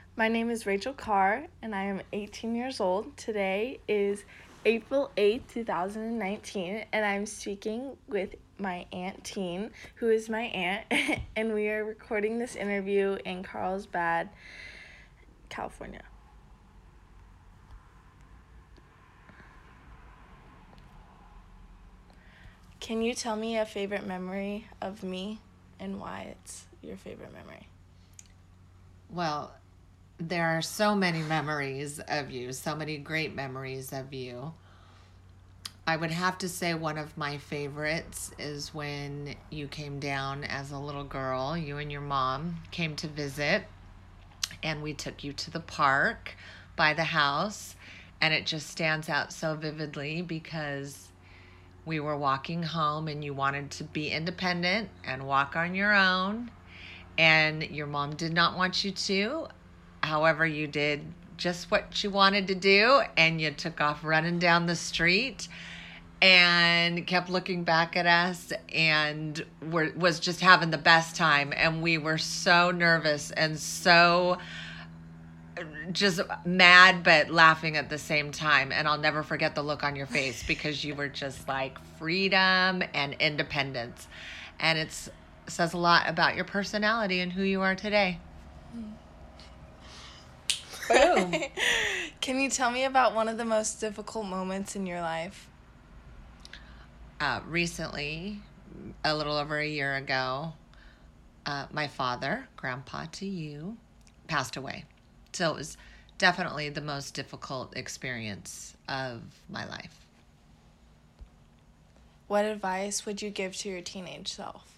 My name is Rachel Carr, and I am 18 years old. Today is April 8th, 2019, and I'm speaking with my Aunt Teen, who is my aunt, and we are recording this interview in Carlsbad, California. Can you tell me a favorite memory of me and why it's your favorite memory? Well, there are so many memories of you, so many great memories of you. I would have to say one of my favorites is when you came down as a little girl. You and your mom came to visit, and we took you to the park by the house. And it just stands out so vividly because we were walking home and you wanted to be independent and walk on your own. And your mom did not want you to. However, you did just what you wanted to do, and you took off running down the street and kept looking back at us and was just having the best time. And we were so nervous and so just mad but laughing at the same time. And I'll never forget the look on your face because you were just like freedom and independence. And it says a lot about your personality and who you are today. Boom. Can you tell me about one of the most difficult moments in your life? Recently, a little over a year ago, my father, grandpa to you, passed away. So it was definitely the most difficult experience of my life. What advice would you give to your teenage self?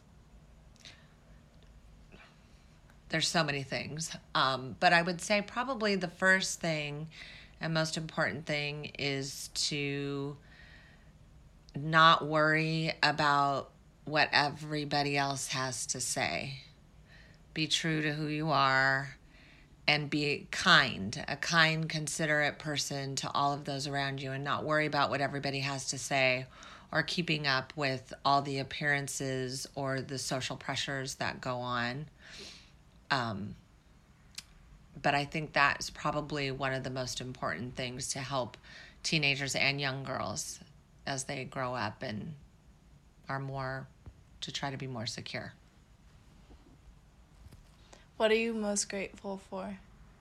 There's so many things. But I would say probably the first thing and most important thing is to not worry about what everybody else has to say. Be true to who you are and be kind, a kind, considerate person to all of those around you, and not worry about what everybody has to say or keeping up with all the appearances or the social pressures that go on. Um, but I think that's probably one of the most important things to help teenagers and young girls as they grow up and are more to try to be more secure. What are you most grateful for?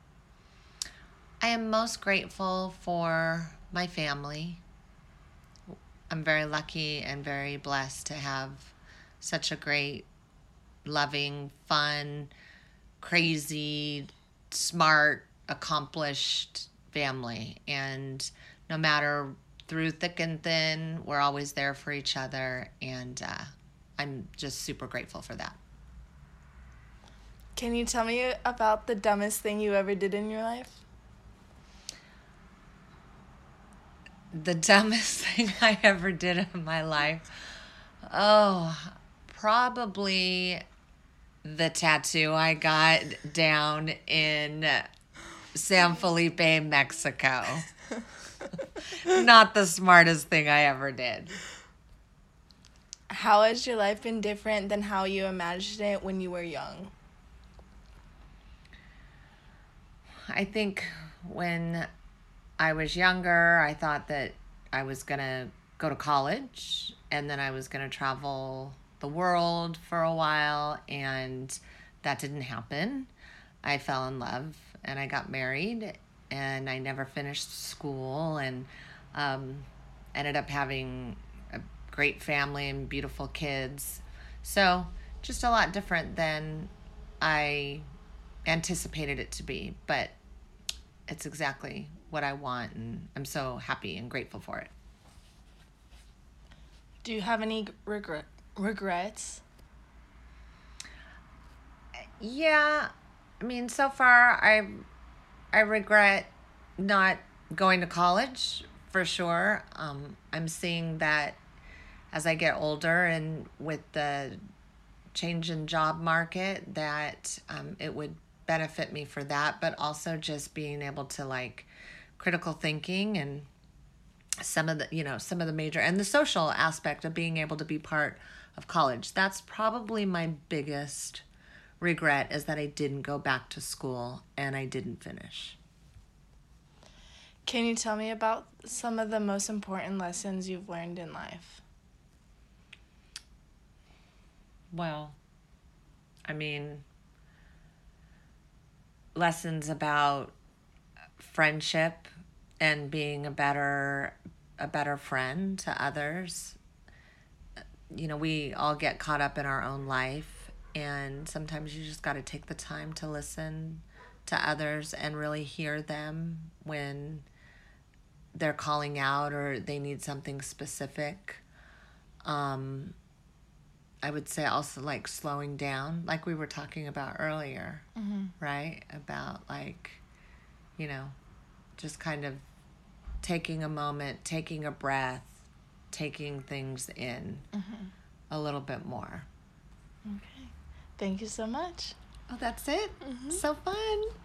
I am most grateful for my family. I'm very lucky and very blessed to have such a great, loving, fun, crazy, smart, accomplished family. And no matter through thick and thin, we're always there for each other. And I'm just super grateful for that. Can you tell me about the dumbest thing you ever did in your life? The dumbest thing I ever did in my life. Oh, probably the tattoo I got down in San Felipe, Mexico. Not the smartest thing I ever did. How has your life been different than how you imagined it when you were young? I think when I was younger, I thought that I was going to go to college and then I was going to travel the world for a while, and that didn't happen. I fell in love and I got married, and I never finished school, and um, ended up having a great family and beautiful kids. So, just a lot different than I anticipated it to be, but it's exactly what I want, and I'm so happy and grateful for it. Do you have any regrets? Yeah, I mean, so far I regret not going to college for sure. I'm seeing that as I get older and with the change in job market that it would benefit me for that, but also just being able to like critical thinking and some of the major and the social aspect of being able to be part of college. That's probably my biggest regret is that I didn't go back to school and I didn't finish. Can you tell me about some of the most important lessons you've learned in life? Well, I mean, lessons about friendship and being a better friend to others. You know, we all get caught up in our own life, and sometimes you just got to take the time to listen to others and really hear them when they're calling out or they need something specific. I would say also like slowing down, like we were talking about earlier, right? About like, you know, just kind of taking a moment, taking a breath, taking things in a little bit more. Okay. Thank you so much. Oh, that's it? So fun.